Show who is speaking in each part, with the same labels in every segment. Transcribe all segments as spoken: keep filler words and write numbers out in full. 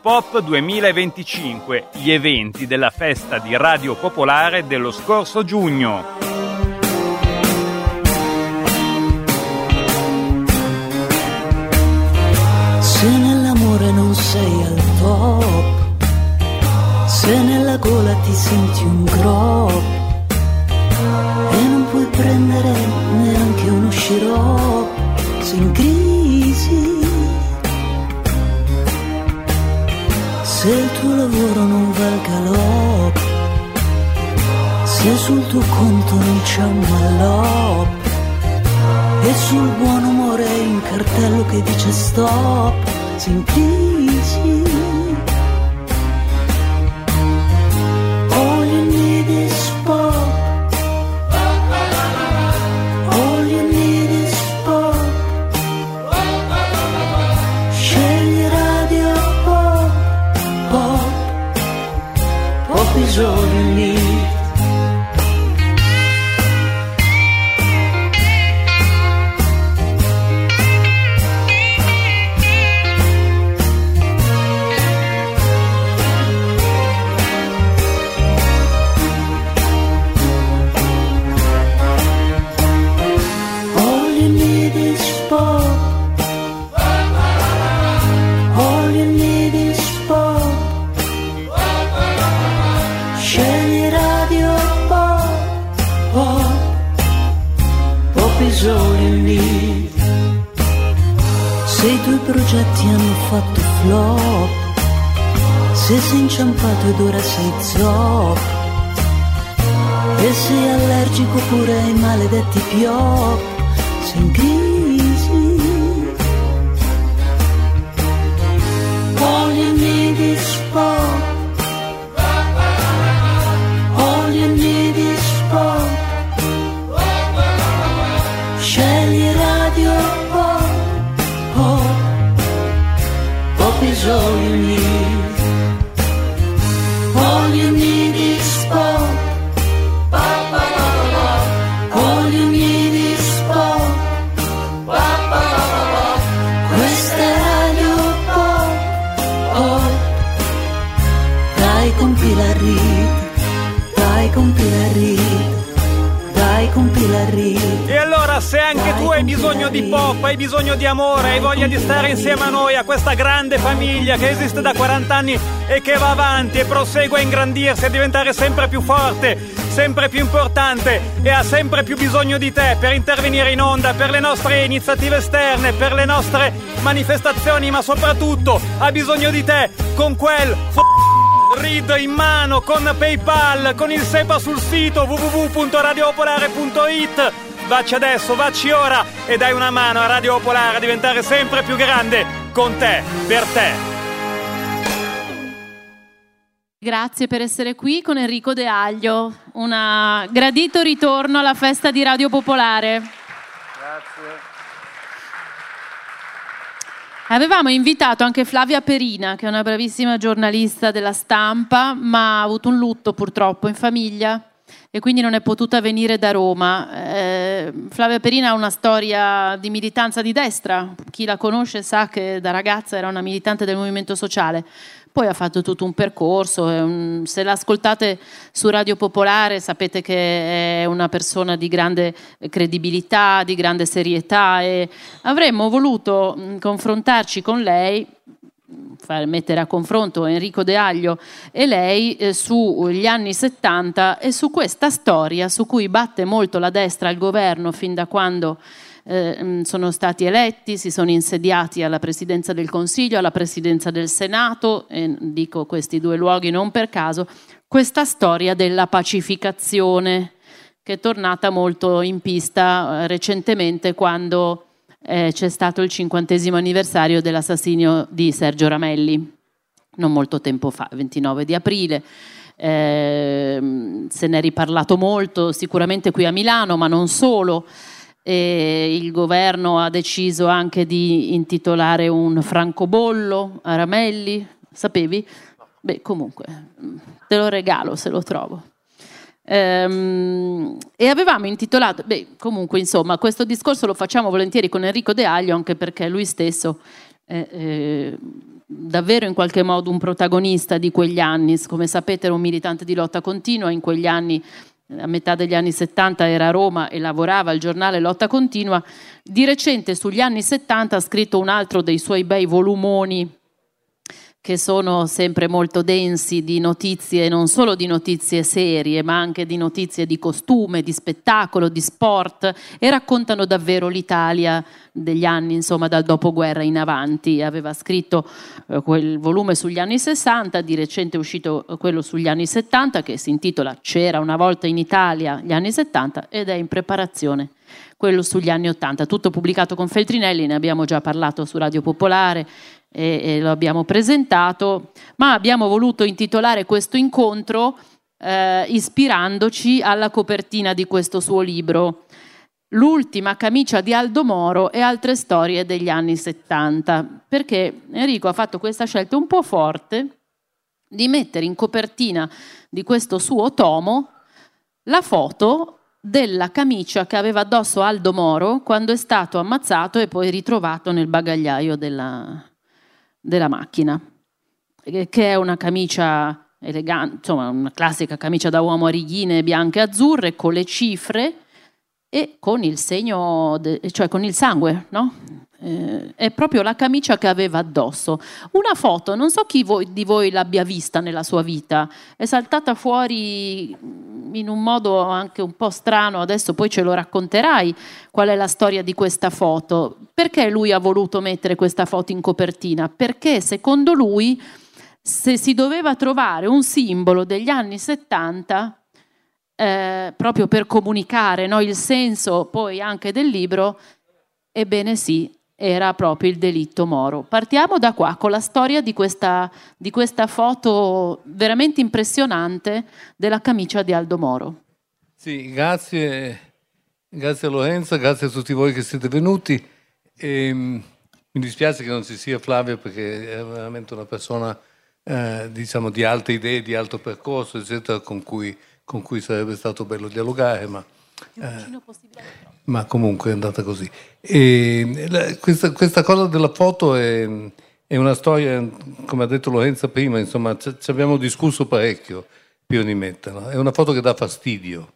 Speaker 1: Pop duemilaventicinque, gli eventi della festa di Radio Popolare dello scorso giugno.
Speaker 2: Se nell'amore non sei al top, se nella gola ti senti un crop e non puoi prendere neanche uno sciroppo, sei in crisi. Se il tuo lavoro non va al galop, se sul tuo conto non c'è un mallop e sul buon umore hai un cartello che dice stop, sei in crisi. All you need is pop, all you need is pop, scegli Radio Pop, pop, pop is all you need. Se i tuoi progetti hanno fatto flop, se sei inciampato ed ora sei zop, e sei allergico pure ai maledetti piop, sei in crisi. All you need is pop, all you need is pop, scegli Radio Pop, pop, pop is all you need. All you need is pop, pop, pop, pop, all you need is pop, pop, pop, pop, questa è Radio Pop, pop. Dai compila il rit, dai compila il rit, dai compila il rit.
Speaker 1: E allora, se anche tu hai bisogno di pop, hai bisogno di amore, hai voglia di stare insieme a noi, a questa grande famiglia che esiste da quaranta anni e che va avanti e prosegue a ingrandirsi, a diventare sempre più forte, sempre più importante e ha sempre più bisogno di te per intervenire in onda, per le nostre iniziative esterne, per le nostre manifestazioni, ma soprattutto ha bisogno di te con quel f- read in mano, con PayPal, con il SEPA sul sito w w w punto radio popolare punto i t. Vacci adesso, vacci ora e dai una mano a Radio Popolare a diventare sempre più grande, con te, per te.
Speaker 3: Grazie per essere qui con Enrico De Aglio, un gradito ritorno alla festa di Radio Popolare.
Speaker 1: Grazie.
Speaker 3: Avevamo invitato anche Flavia Perina, che è una bravissima giornalista della Stampa, ma ha avuto un lutto purtroppo in famiglia e quindi non è potuta venire da Roma. Eh, Flavia Perina ha una storia di militanza di destra, chi la conosce sa che da ragazza era una militante del Movimento Sociale, poi ha fatto tutto un percorso, un, se l'ascoltate su Radio Popolare sapete che è una persona di grande credibilità, di grande serietà e avremmo voluto mh, confrontarci con lei, far mettere a confronto Enrico De Aglio e lei eh, sugli anni settanta e su questa storia su cui batte molto la destra al governo fin da quando eh, sono stati eletti, si sono insediati alla Presidenza del Consiglio, alla Presidenza del Senato, e dico questi due luoghi non per caso, questa storia della pacificazione che è tornata molto in pista eh, recentemente quando Eh, c'è stato il cinquantesimo anniversario dell'assassinio di Sergio Ramelli, non molto tempo fa, ventinove di aprile. Eh, se ne è riparlato molto, sicuramente qui a Milano, ma non solo. E il governo ha deciso anche di intitolare un francobollo a Ramelli, sapevi? Beh, comunque, te lo regalo se lo trovo. Ehm, e avevamo intitolato, beh, comunque insomma questo discorso lo facciamo volentieri con Enrico De Aglio anche perché lui stesso eh, eh, davvero in qualche modo un protagonista di quegli anni. Come sapete era un militante di lotta continua, in quegli anni, a metà degli anni settanta era a Roma e lavorava al giornale Lotta Continua. Di recente sugli anni settanta ha scritto un altro dei suoi bei volumoni che sono sempre molto densi di notizie, non solo di notizie serie, ma anche di notizie di costume, di spettacolo, di sport, e raccontano davvero l'Italia degli anni, insomma, dal dopoguerra in avanti. Aveva scritto eh, quel volume sugli anni sessanta, di recente è uscito quello sugli anni settanta, che si intitola C'era una volta in Italia gli anni settanta, ed è in preparazione quello sugli anni ottanta, tutto pubblicato con Feltrinelli. Ne abbiamo già parlato su Radio Popolare e, e lo abbiamo presentato, ma abbiamo voluto intitolare questo incontro eh, ispirandoci alla copertina di questo suo libro, L'ultima camicia di Aldo Moro e altre storie degli anni settanta, perché Enrico ha fatto questa scelta un po' forte di mettere in copertina di questo suo tomo la foto della camicia che aveva addosso Aldo Moro quando è stato ammazzato e poi ritrovato nel bagagliaio della, della macchina, che è una camicia elegante, insomma una classica camicia da uomo a righine bianche e azzurre con le cifre e con il segno, de, cioè con il sangue, no? Eh, è proprio la camicia che aveva addosso. Una foto, non so chi voi, di voi l'abbia vista nella sua vita, è saltata fuori in un modo anche un po' strano, adesso poi ce lo racconterai qual è la storia di questa foto. Perché lui ha voluto mettere questa foto in copertina? Perché secondo lui, se si doveva trovare un simbolo degli anni settanta, eh, proprio per comunicare, no, il senso poi anche del libro, ebbene sì, era proprio il delitto Moro. Partiamo da qua, con la storia di questa, di questa foto veramente impressionante della camicia di Aldo Moro.
Speaker 4: Sì, grazie, grazie a Lorenza, grazie a tutti voi che siete venuti. E, mi dispiace che non ci sia Flavia, perché è veramente una persona eh, diciamo di alte idee, di alto percorso, eccetera, con cui, con cui sarebbe stato bello dialogare, ma... Eh, ma comunque è andata così. E la, questa, questa cosa della foto è, è una storia, come ha detto Lorenza prima, insomma, ci, ci abbiamo discusso parecchio prima di metterla. È una foto che dà fastidio,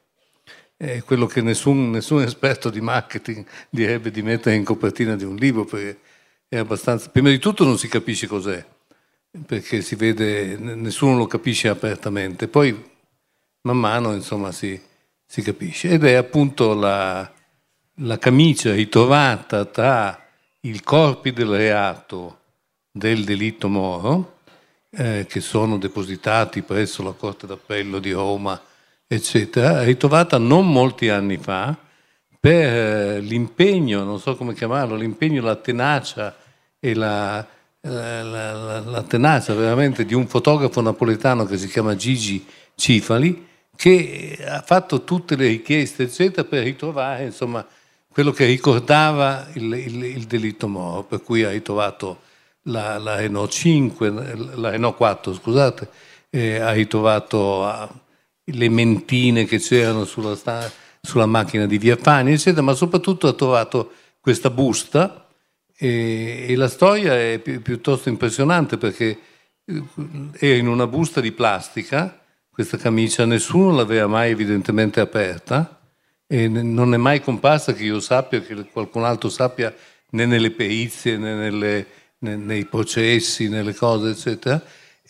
Speaker 4: è quello che nessun, nessun esperto di marketing direbbe di mettere in copertina di un libro, perché è abbastanza... Prima di tutto non si capisce cos'è, perché si vede, nessuno lo capisce apertamente, poi man mano, insomma, si, si capisce. Ed è appunto la... la camicia ritrovata tra i corpi del reato del delitto Moro, eh, che sono depositati presso la Corte d'Appello di Roma, eccetera, ritrovata non molti anni fa per eh, l'impegno, non so come chiamarlo, l'impegno, la tenacia e la, la, la, la tenacia veramente di un fotografo napoletano che si chiama Gigi Cifali, che ha fatto tutte le richieste, eccetera, per ritrovare, insomma, quello che ricordava il, il, il delitto Moro, per cui ha ritrovato la, la Renault cinque, la Renault quattro, scusate, eh, ha ritrovato ah, le mentine che c'erano sulla, sulla macchina di Via Fani, eccetera, ma soprattutto ha trovato questa busta e, e la storia è pi, piuttosto impressionante, perché era in una busta di plastica, questa camicia, nessuno l'aveva mai evidentemente aperta, e non è mai comparsa, che io sappia, che qualcun altro sappia, né nelle perizie, né, nelle, né nei processi, nelle cose, eccetera.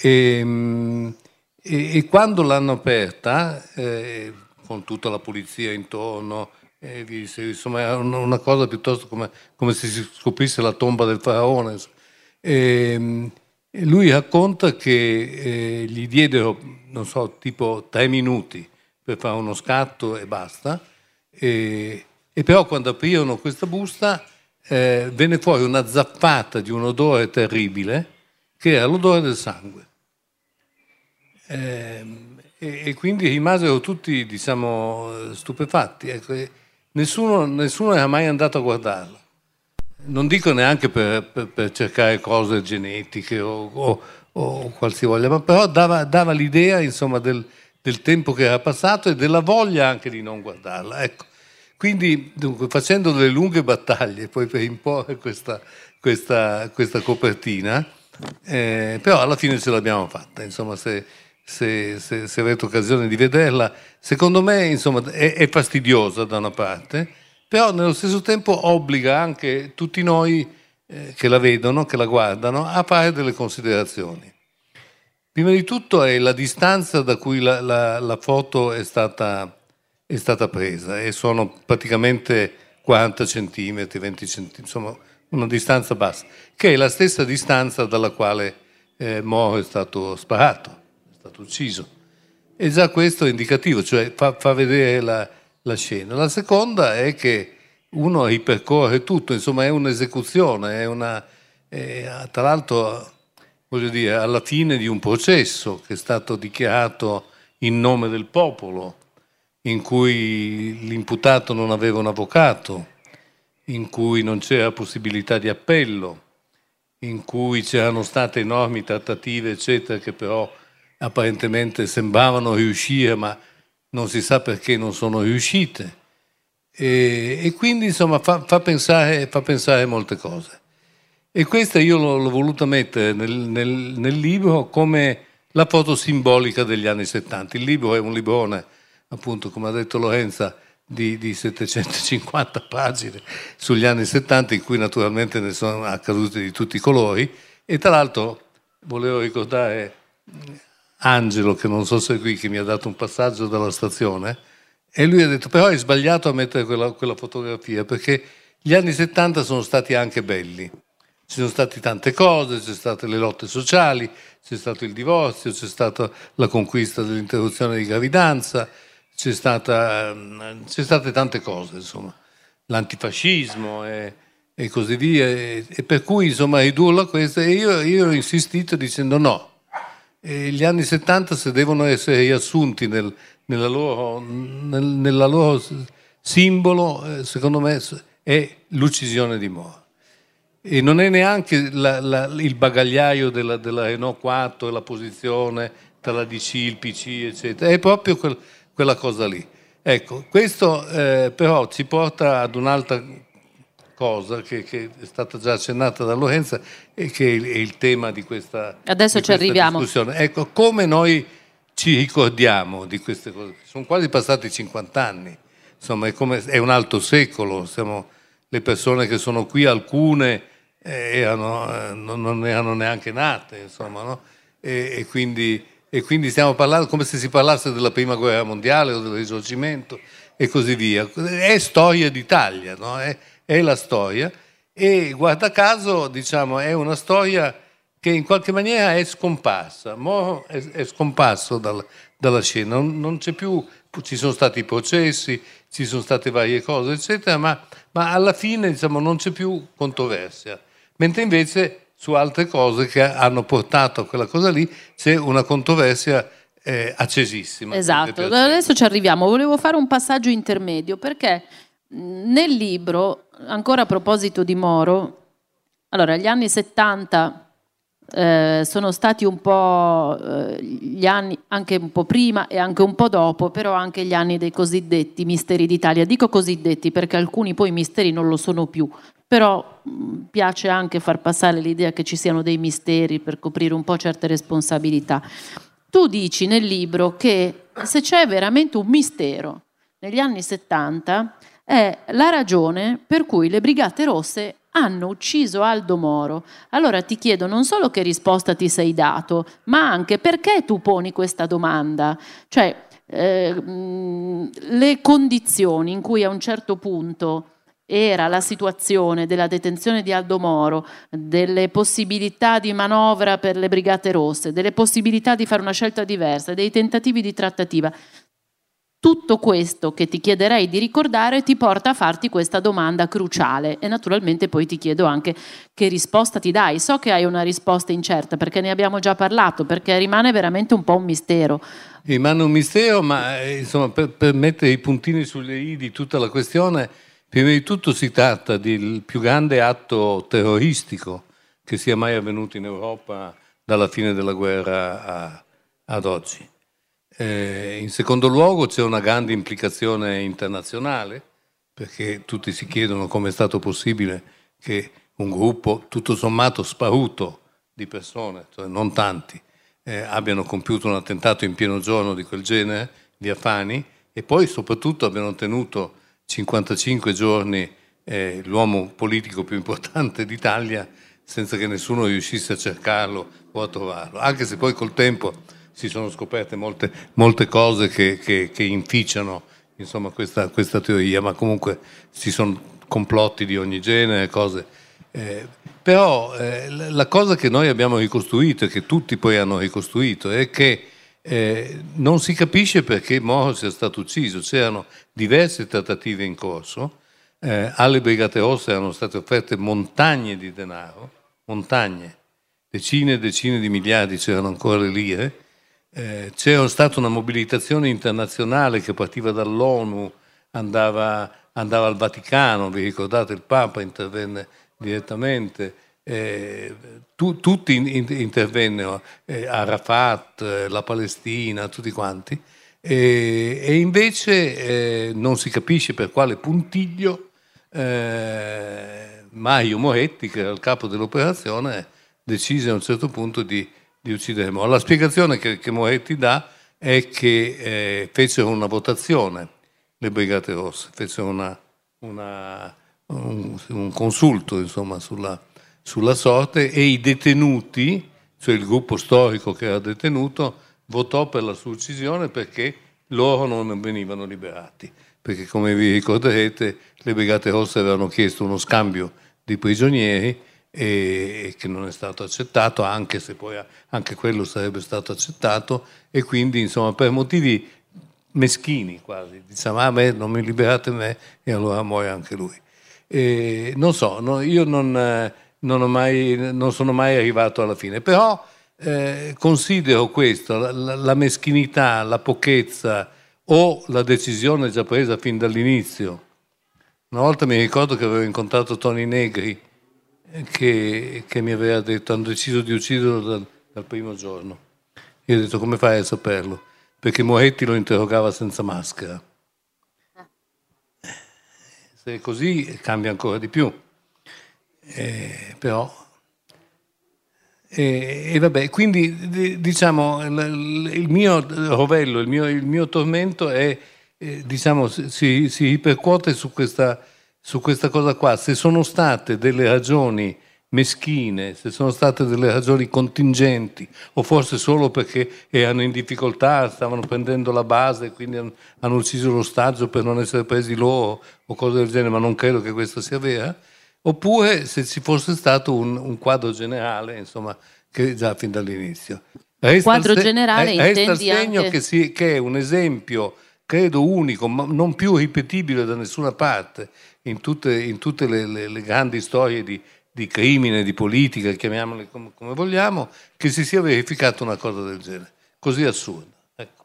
Speaker 4: E, e, e quando l'hanno aperta, eh, con tutta la polizia intorno, eh, insomma era una cosa piuttosto come, come se si scoprisse la tomba del faraone. E, e lui racconta che eh, gli diedero, non so, tipo tre minuti per fare uno scatto e basta. E, e però quando aprirono questa busta eh, venne fuori una zappata di un odore terribile, che era l'odore del sangue, eh, e, e quindi rimasero tutti, diciamo, stupefatti. Ecco, nessuno, nessuno era mai andato a guardarla, non dico neanche per, per, per cercare cose genetiche o, o, o qualsivoglia, ma però dava, dava l'idea, insomma, del del tempo che era passato e della voglia anche di non guardarla. Ecco. Quindi, dunque, facendo delle lunghe battaglie poi per imporre questa, questa, questa copertina, Eh, però alla fine ce l'abbiamo fatta, insomma, se, se, se, se avete occasione di vederla, secondo me, insomma, è, è fastidiosa da una parte, però nello stesso tempo obbliga anche tutti noi eh, che la vedono, che la guardano, a fare delle considerazioni. Prima di tutto è la distanza da cui la, la, la foto è stata, è stata presa, e sono praticamente quaranta centimetri, venti centimetri, insomma una distanza bassa, che è la stessa distanza dalla quale eh, Moro è stato sparato, è stato ucciso. E già questo è indicativo, cioè fa, fa vedere la, la scena. La seconda è che uno ripercorre tutto, insomma è un'esecuzione, è una, è, tra l'altro, voglio dire, alla fine di un processo che è stato dichiarato in nome del popolo, in cui l'imputato non aveva un avvocato, in cui non c'era possibilità di appello, in cui c'erano state enormi trattative, eccetera, che però apparentemente sembravano riuscire, ma non si sa perché non sono riuscite. E, e quindi, insomma, fa, fa, pensare, fa pensare molte cose. E questa io l'ho, l'ho voluta mettere nel, nel, nel libro come la foto simbolica degli anni settanta. Il libro è un librone, appunto, come ha detto Lorenza, di, di settecentocinquanta pagine sugli anni settanta, in cui naturalmente ne sono accadute di tutti i colori. E tra l'altro volevo ricordare Angelo, che non so se è qui, che mi ha dato un passaggio dalla stazione, e lui ha detto: però hai sbagliato a mettere quella, quella fotografia, perché gli anni settanta sono stati anche belli. Ci sono state tante cose, c'è state le lotte sociali, c'è stato il divorzio, c'è stata la conquista dell'interruzione di gravidanza, c'è stata, c'è state tante cose, insomma, l'antifascismo e, e così via, e, e per cui, insomma, ridurlo a questo. E io, io ho insistito dicendo no, e gli anni settanta, se devono essere riassunti nel, nella, loro, nel, nella loro simbolo, secondo me è l'uccisione di Moro. E non è neanche la, la, il bagagliaio della, della Renault quattro, la posizione tra la D C, il P C, eccetera, è proprio quel, quella cosa lì. Ecco, questo eh, però ci porta ad un'altra cosa che, che è stata già accennata da Lorenza e che è il, è il tema di questa,
Speaker 3: Adesso
Speaker 4: di
Speaker 3: ci
Speaker 4: questa
Speaker 3: arriviamo.
Speaker 4: discussione. Ecco, come noi ci ricordiamo di queste cose. Sono quasi passati cinquanta anni, insomma è, come, è un altro secolo, siamo, le persone che sono qui, alcune erano, eh, non, non erano neanche nate, insomma, no? E, e, quindi, e quindi stiamo parlando come se si parlasse della prima guerra mondiale o del risorgimento e così via. È storia d'Italia, no? È, è la storia, e guarda caso, diciamo, è una storia che in qualche maniera è scomparsa. Moro è, è scomparso dal, dalla scena, non, non c'è più, ci sono stati i processi, ci sono state varie cose, eccetera, ma, ma alla fine, diciamo, non c'è più controversia. Mentre invece su altre cose che hanno portato a quella cosa lì c'è una controversia eh, accesissima.
Speaker 3: Esatto, adesso ci arriviamo. Volevo fare un passaggio intermedio, perché nel libro, ancora a proposito di Moro, allora gli anni settanta eh, sono stati un po' eh, gli anni, anche un po' prima e anche un po' dopo, però anche gli anni dei cosiddetti misteri d'Italia. Dico cosiddetti perché alcuni poi misteri non lo sono più, però mh, piace anche far passare l'idea che ci siano dei misteri per coprire un po' certe responsabilità. Tu dici nel libro che se c'è veramente un mistero negli anni settanta è la ragione per cui le Brigate Rosse hanno ucciso Aldo Moro. Allora ti chiedo non solo che risposta ti sei dato, ma anche perché tu poni questa domanda. Cioè, eh, mh, le condizioni in cui a un certo punto era la situazione della detenzione di Aldo Moro, delle possibilità di manovra per le Brigate Rosse, delle possibilità di fare una scelta diversa, dei tentativi di trattativa. Tutto questo che ti chiederei di ricordare ti porta a farti questa domanda cruciale, e naturalmente poi ti chiedo anche che risposta ti dai. So che hai una risposta incerta perché ne abbiamo già parlato, perché rimane veramente un po' un mistero.
Speaker 4: Rimane un mistero, ma insomma, per, per mettere i puntini sulle i di tutta la questione, prima di tutto si tratta del più grande atto terroristico che sia mai avvenuto in Europa dalla fine della guerra a, ad oggi. Eh, in secondo luogo c'è una grande implicazione internazionale, perché tutti si chiedono come è stato possibile che un gruppo tutto sommato sparuto di di persone, cioè non tanti, eh, abbiano compiuto un attentato in pieno giorno di quel genere, via Fani, e poi soprattutto abbiano tenuto cinquantacinque giorni eh, l'uomo politico più importante d'Italia senza che nessuno riuscisse a cercarlo o a trovarlo, anche se poi col tempo si sono scoperte molte, molte cose che, che, che inficiano insomma, questa, questa teoria, ma comunque ci sono complotti di ogni genere, cose. Eh, però eh, la cosa che noi abbiamo ricostruito e che tutti poi hanno ricostruito è che eh, non si capisce perché Moro sia stato ucciso. C'erano diverse trattative in corso, eh, alle Brigate Rosse erano state offerte montagne di denaro, montagne, decine e decine di miliardi, c'erano ancora le lire, eh, c'era stata una mobilitazione internazionale che partiva dall'ONU, andava, andava al Vaticano, vi ricordate il Papa intervenne direttamente, eh, tu, tutti in, in, intervennero, eh, Arafat, eh, la Palestina, tutti quanti, eh, e invece eh, non si capisce per quale puntiglio eh, Mario Moretti, che era il capo dell'operazione, decise a un certo punto di, di uccidere Moro. La spiegazione che, che Moretti dà è che eh, fecero una votazione, le Brigate Rosse, fecero una, una Un, un consulto insomma sulla, sulla sorte, e i detenuti, cioè il gruppo storico che era detenuto, votò per la sua uccisione perché loro non venivano liberati, perché come vi ricorderete le Brigate Rosse avevano chiesto uno scambio di prigionieri e, e che non è stato accettato, anche se poi anche quello sarebbe stato accettato, e quindi insomma per motivi meschini quasi diciamo ah beh, non mi liberate me e allora muore anche lui. Eh, non so, no, io non, eh, non, ho mai, non sono mai arrivato alla fine, però eh, considero questo, la, la, la meschinità, la pochezza o la decisione già presa fin dall'inizio. Una volta mi ricordo che avevo incontrato Tony Negri eh, che, che mi aveva detto hanno deciso di ucciderlo dal, dal primo giorno. Io ho detto come fai a saperlo? Perché Moretti lo interrogava senza maschera. Se è così cambia ancora di più, eh, però e, e vabbè, quindi diciamo il, il mio rovello, il mio, il mio tormento è eh, diciamo si, si ripercuote su questa, su questa cosa qua. Se sono state delle ragioni meschine, se sono state delle ragioni contingenti, o forse solo perché erano in difficoltà, stavano prendendo la base e quindi hanno, hanno ucciso l'ostaggio per non essere presi loro o cose del genere, ma non credo che questa sia vera, oppure se ci fosse stato un, un quadro generale, insomma, che già fin dall'inizio. Resta
Speaker 3: quadro
Speaker 4: se-
Speaker 3: generale
Speaker 4: resta il
Speaker 3: intendi
Speaker 4: segno
Speaker 3: anche...
Speaker 4: che, si, che è un esempio, credo unico, ma non più ripetibile da nessuna parte, in tutte, in tutte le, le, le grandi storie di di crimine, di politica, chiamiamole come, come vogliamo, che si sia verificata una cosa del genere, così assurda. Ecco.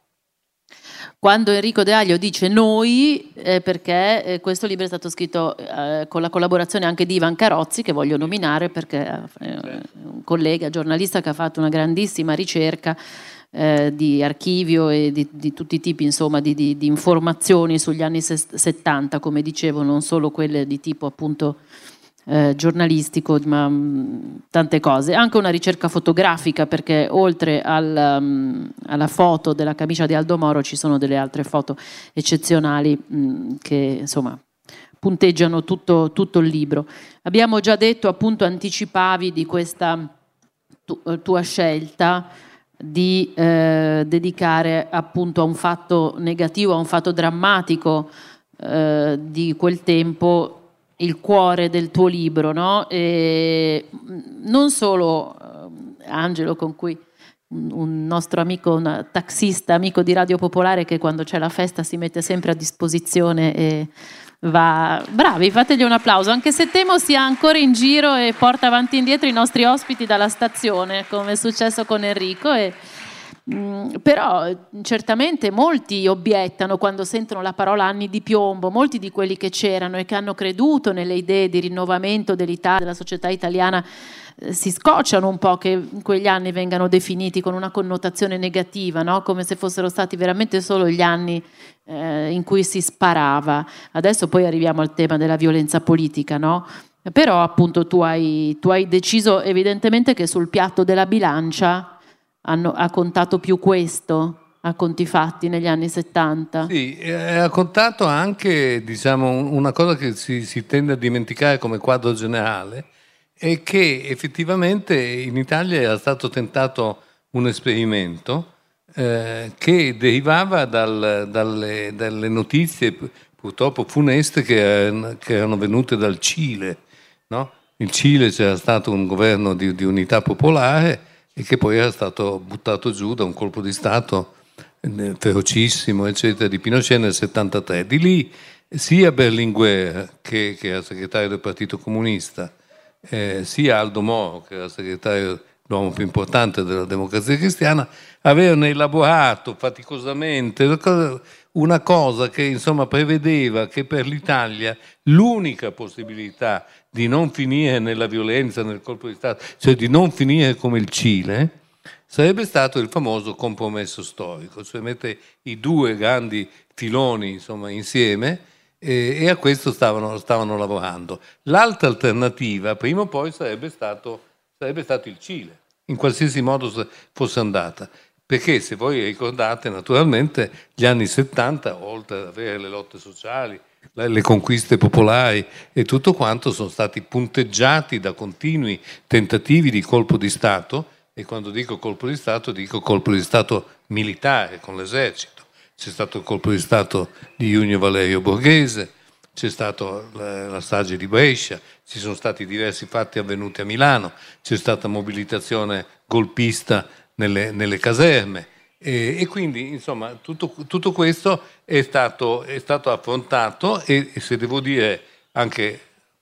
Speaker 3: Quando Enrico De Aglio dice noi, eh, perché eh, questo libro è stato scritto eh, con la collaborazione anche di Ivan Carozzi, che voglio nominare perché è eh, un collega, giornalista che ha fatto una grandissima ricerca eh, di archivio e di, di tutti i tipi insomma, di, di, di informazioni sugli anni settanta, come dicevo, non solo quelle di tipo appunto Eh, giornalistico, ma mh, tante cose, anche una ricerca fotografica, perché oltre al, um, alla foto della camicia di Aldo Moro ci sono delle altre foto eccezionali mh, che insomma punteggiano tutto, tutto il libro. Abbiamo già detto, appunto, anticipavi di questa tu, tua scelta di eh, dedicare appunto a un fatto negativo, a un fatto drammatico eh, di quel tempo, il cuore del tuo libro, no? E non solo eh, Angelo, con cui un, un nostro amico, un taxista, amico di Radio Popolare, che quando c'è la festa si mette sempre a disposizione e va... Bravi, fategli un applauso, anche se temo sia ancora in giro e porta avanti e indietro i nostri ospiti dalla stazione, come è successo con Enrico. E Mm, però certamente molti obiettano quando sentono la parola anni di piombo, molti di quelli che c'erano e che hanno creduto nelle idee di rinnovamento dell'Italia, della società italiana, eh, si scocciano un po' che in quegli anni vengano definiti con una connotazione negativa, no? Come se fossero stati veramente solo gli anni eh, in cui si sparava. Adesso poi arriviamo al tema della violenza politica, no? Però appunto tu hai, tu hai deciso evidentemente che sul piatto della bilancia hanno, ha contato più questo a conti fatti negli anni settanta.
Speaker 4: Sì, eh, ha contato anche, diciamo, una cosa che si, si tende a dimenticare come quadro generale, è che effettivamente in Italia era stato tentato un esperimento eh, che derivava dal, dalle, dalle notizie purtroppo funeste che, che erano venute dal Cile, no? In Cile c'era stato un governo di, di unità popolare e che poi era stato buttato giù da un colpo di Stato ferocissimo, eccetera, di Pinochet nel settantatré. Di lì sia Berlinguer, che, che era segretario del Partito Comunista, eh, sia Aldo Moro, che era segretario, l'uomo più importante della Democrazia Cristiana, avevano elaborato faticosamente una cosa che insomma prevedeva che per l'Italia l'unica possibilità di non finire nella violenza, nel colpo di Stato, cioè di non finire come il Cile, sarebbe stato il famoso compromesso storico, cioè mettere i due grandi filoni insomma, insieme e, e a questo stavano, stavano lavorando. L'altra alternativa, prima o poi, sarebbe stato, sarebbe stato il Cile, in qualsiasi modo fosse andata. Perché se voi ricordate, naturalmente, gli anni settanta, oltre ad avere le lotte sociali, le conquiste popolari e tutto quanto, sono stati punteggiati da continui tentativi di colpo di Stato. E quando dico colpo di Stato, dico colpo di Stato militare, con l'esercito. C'è stato il colpo di Stato di Junio Valerio Borghese, c'è stata la, la strage di Brescia, ci sono stati diversi fatti avvenuti a Milano, c'è stata mobilitazione golpista nelle, nelle caserme. E, e quindi, insomma, tutto, tutto questo è stato, è stato affrontato e, e se devo dire anche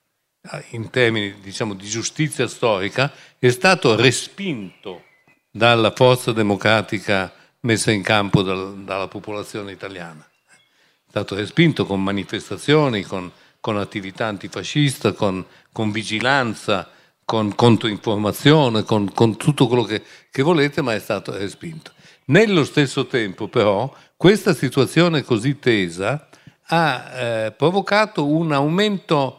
Speaker 4: in termini, diciamo, di giustizia storica, è stato respinto dalla forza democratica messa in campo dal, dalla popolazione italiana. È stato respinto con manifestazioni, con, con attività antifascista, con, con vigilanza, con controinformazione, con, con tutto quello che, che volete, ma è stato respinto. Nello stesso tempo, però, questa situazione così tesa ha eh, provocato un aumento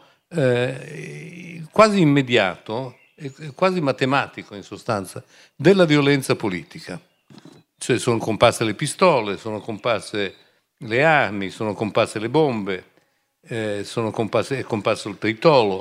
Speaker 4: Eh, quasi immediato, quasi matematico in sostanza, della violenza politica. Cioè sono comparse le pistole, sono comparse le armi, sono comparse le bombe, eh, sono comparse, è comparso il tritolo,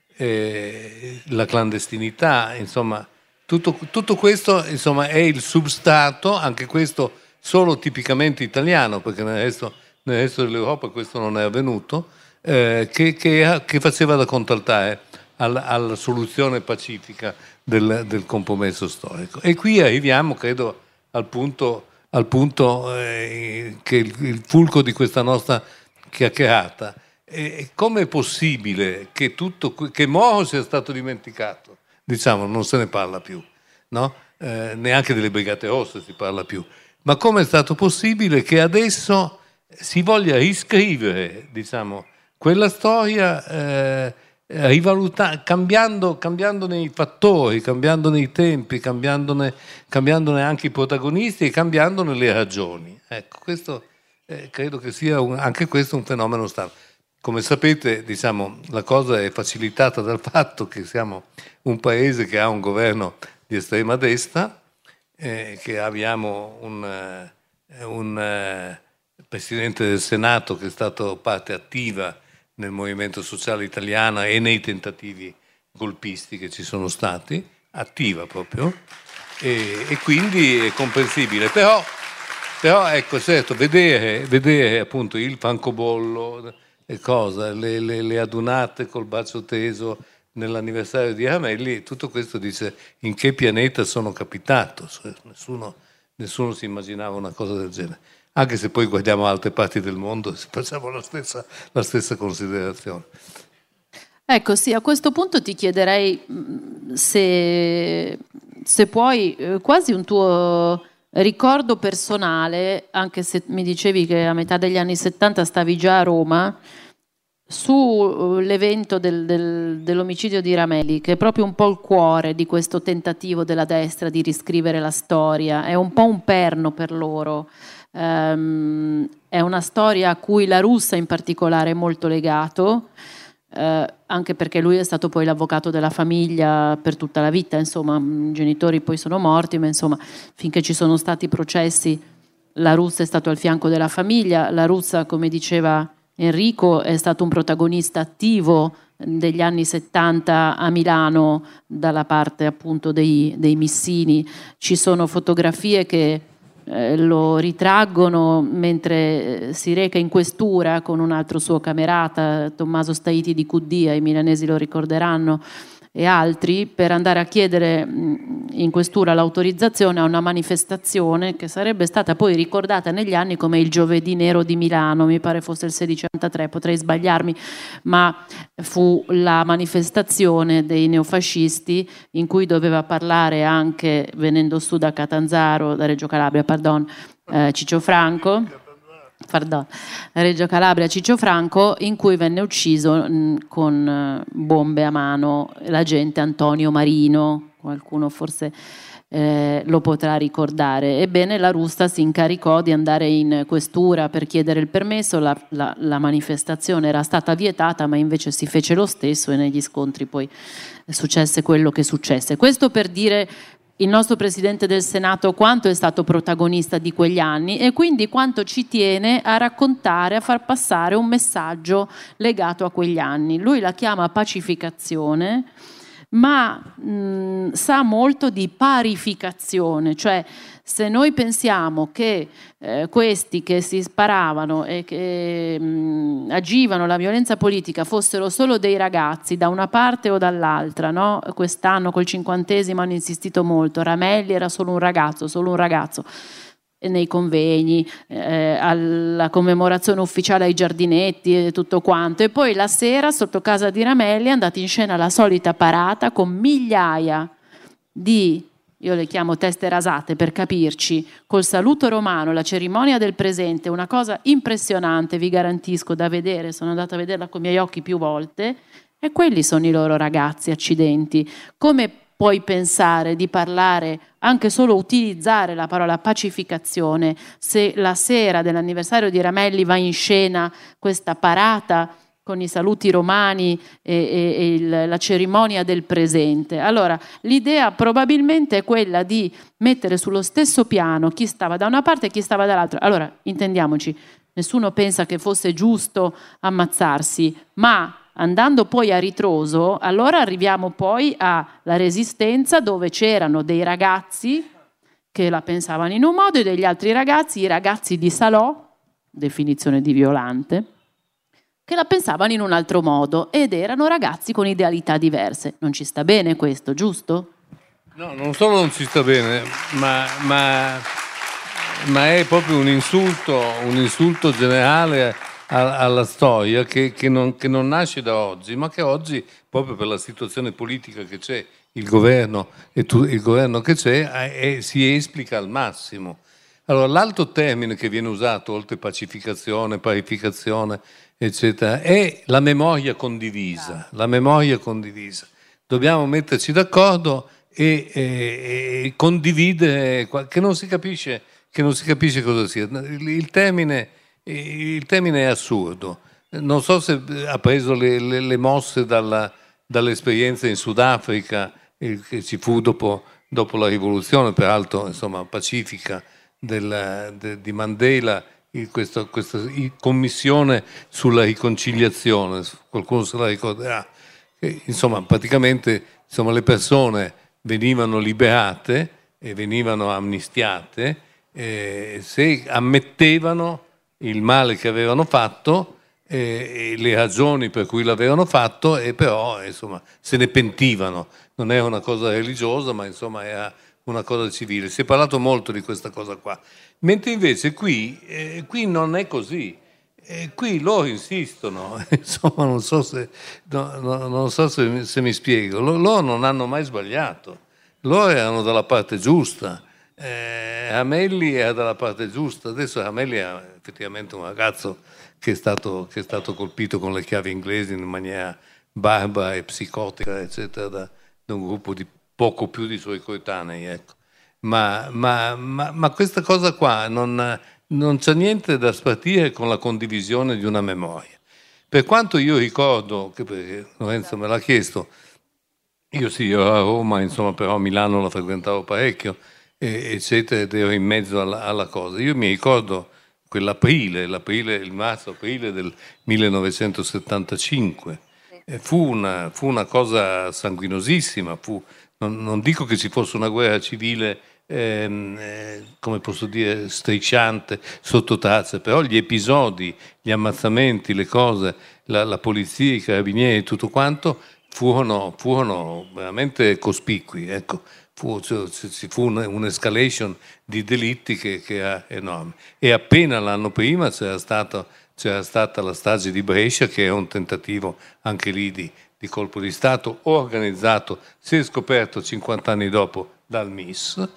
Speaker 4: eh, la clandestinità, insomma, tutto, tutto questo insomma, è il substrato, anche questo solo tipicamente italiano, perché nel resto, nel resto dell'Europa questo non è avvenuto, Eh, che, che, che faceva da contraltare alla, alla soluzione pacifica del, del compromesso storico. E qui arriviamo, credo, al punto, al punto eh, che il, il fulcro di questa nostra chiacchierata. E come è possibile che, tutto, che Moro sia stato dimenticato? Diciamo, non se ne parla più, no? Eh, neanche delle Brigate Rosse si parla più. Ma come è stato possibile che adesso si voglia riscrivere, diciamo, quella storia eh, rivaluta- cambiando, cambiandone i fattori, cambiandone i tempi, cambiandone, cambiandone anche i protagonisti e cambiandone le ragioni. Ecco, questo eh, credo che sia un, anche questo un fenomeno stabile. Come sapete, diciamo, la cosa è facilitata dal fatto che siamo un paese che ha un governo di estrema destra, eh, che abbiamo un, eh, un eh, Presidente del Senato che è stato parte attiva nel movimento sociale italiano e nei tentativi golpisti che ci sono stati, attiva proprio, e, e quindi è comprensibile. Però, però ecco, certo, vedere, vedere appunto il francobollo, e cosa, le, le, le adunate col bacio teso nell'anniversario di Ramelli, tutto questo dice in che pianeta sono capitato, cioè, nessuno, nessuno si immaginava una cosa del genere. Anche se poi guardiamo altre parti del mondo e facciamo la stessa, la stessa considerazione.
Speaker 3: Ecco, sì, a questo punto ti chiederei se, se puoi, quasi un tuo ricordo personale, anche se mi dicevi che a metà degli anni settanta stavi già a Roma, sull'evento del, del, dell'omicidio di Ramelli, che è proprio un po' il cuore di questo tentativo della destra di riscrivere la storia, è un po' un perno per loro. Um, è una storia a cui La Russa in particolare è molto legato, eh, anche perché lui è stato poi l'avvocato della famiglia per tutta la vita, insomma, i genitori poi sono morti, ma insomma, finché ci sono stati processi, La Russa è stato al fianco della famiglia. La Russa, come diceva Enrico, è stato un protagonista attivo degli anni settanta a Milano dalla parte appunto dei, dei Missini. Ci sono fotografie che eh, lo ritraggono mentre si reca in questura con un altro suo camerata, Tommaso Staiti di Cuddia, i milanesi lo ricorderanno, e altri, per andare a chiedere in questura l'autorizzazione a una manifestazione che sarebbe stata poi ricordata negli anni come il Giovedì Nero di Milano, mi pare fosse il sedici ottantatré, potrei sbagliarmi, ma fu la manifestazione dei neofascisti in cui doveva parlare anche, venendo su da Catanzaro, da Reggio Calabria, pardon, eh, Ciccio Franco, Pardon, Reggio Calabria, Ciccio Franco, in cui venne ucciso mh, con bombe a mano l'agente Antonio Marino, qualcuno forse eh, lo potrà ricordare. Ebbene, La Russa si incaricò di andare in questura per chiedere il permesso, la, la, la manifestazione era stata vietata, ma invece si fece lo stesso e negli scontri poi successe quello che successe. Questo per dire il nostro Presidente del Senato quanto è stato protagonista di quegli anni e quindi quanto ci tiene a raccontare, a far passare un messaggio legato a quegli anni. Lui la chiama pacificazione, ma mh, sa molto di parificazione, cioè se noi pensiamo che eh, questi che si sparavano e che mh, agivano la violenza politica fossero solo dei ragazzi da una parte o dall'altra, no? Quest'anno col cinquantesimo hanno insistito molto, Ramelli era solo un ragazzo, solo un ragazzo, nei convegni, eh, alla commemorazione ufficiale ai giardinetti e tutto quanto, e poi la sera sotto casa di Ramelli è andata in scena la solita parata con migliaia di, io le chiamo teste rasate per capirci, col saluto romano, la cerimonia del presente, una cosa impressionante, vi garantisco, da vedere, sono andata a vederla con i miei occhi più volte, e quelli sono i loro ragazzi, accidenti. Come puoi pensare di parlare, anche solo utilizzare la parola pacificazione, se la sera dell'anniversario di Ramelli va in scena questa parata con i saluti romani e, e, e il, la cerimonia del presente? Allora, l'idea probabilmente è quella di mettere sullo stesso piano chi stava da una parte e chi stava dall'altra. Allora, intendiamoci, nessuno pensa che fosse giusto ammazzarsi, ma andando poi a ritroso, allora arriviamo poi alla Resistenza, dove c'erano dei ragazzi che la pensavano in un modo e degli altri ragazzi, i ragazzi di Salò, definizione di Violante, che la pensavano in un altro modo ed erano ragazzi con idealità diverse. Non ci sta bene questo, giusto?
Speaker 4: No, non solo non ci sta bene, ma, ma, ma è proprio un insulto, un insulto generale alla storia che, che, non, che non nasce da oggi, ma che oggi, proprio per la situazione politica che c'è, il governo e tu, il governo che c'è, è, si esplica al massimo. Allora, l'altro termine che viene usato, oltre pacificazione, parificazione, eccetera, è la memoria condivisa. La memoria condivisa. Dobbiamo metterci d'accordo e, e, e condividere, che non si capisce, che non si capisce cosa sia. Il, il termine Il termine è assurdo. Non so se ha preso le, le, le mosse dalla, dall'esperienza in Sudafrica eh, che ci fu dopo, dopo la rivoluzione, peraltro insomma pacifica, del, de, di Mandela, il, questa, questa commissione sulla riconciliazione, qualcuno se la ricorderà. E, insomma, praticamente insomma, le persone venivano liberate e venivano amnistiate eh, se ammettevano il male che avevano fatto eh, e le ragioni per cui l'avevano fatto, e però insomma se ne pentivano. Non era una cosa religiosa, ma insomma era una cosa civile. Si è parlato molto di questa cosa qua, mentre invece qui, eh, qui non è così. Eh, qui loro insistono, insomma non so se, no, no, non so se, se mi spiego. Loro, loro non hanno mai sbagliato, loro erano dalla parte giusta. Eh, Ramelli era dalla parte giusta. Adesso Ramelli è effettivamente un ragazzo che è stato, che è stato colpito con le chiavi inglesi in maniera barbara e psicotica, eccetera, da, da un gruppo di poco più di suoi coetanei, ecco. ma, ma, ma, ma questa cosa qua non, non c'è niente da spartire con la condivisione di una memoria, Per quanto io ricordo, che perché Lorenzo me l'ha chiesto, io sì, ero a Roma, insomma, però a Milano la frequentavo parecchio, e, eccetera, ed ero in mezzo alla, alla cosa. Io mi ricordo quell'aprile, l'aprile, il marzo-aprile del millenovecentosettantacinque. E fu, una, fu una cosa sanguinosissima, fu, non, non dico che ci fosse una guerra civile, ehm, eh, come posso dire, strisciante, sotto traccia, però gli episodi, gli ammazzamenti, le cose, la, la polizia, i carabinieri, tutto quanto, furono, furono veramente cospicui, ecco. Fu, cioè, ci fu un'escalation di delitti che, che era enorme. E appena l'anno prima c'era, stato, c'era stata la strage di Brescia, che è un tentativo anche lì di, di colpo di Stato organizzato, si è scoperto cinquanta anni dopo dal M I S,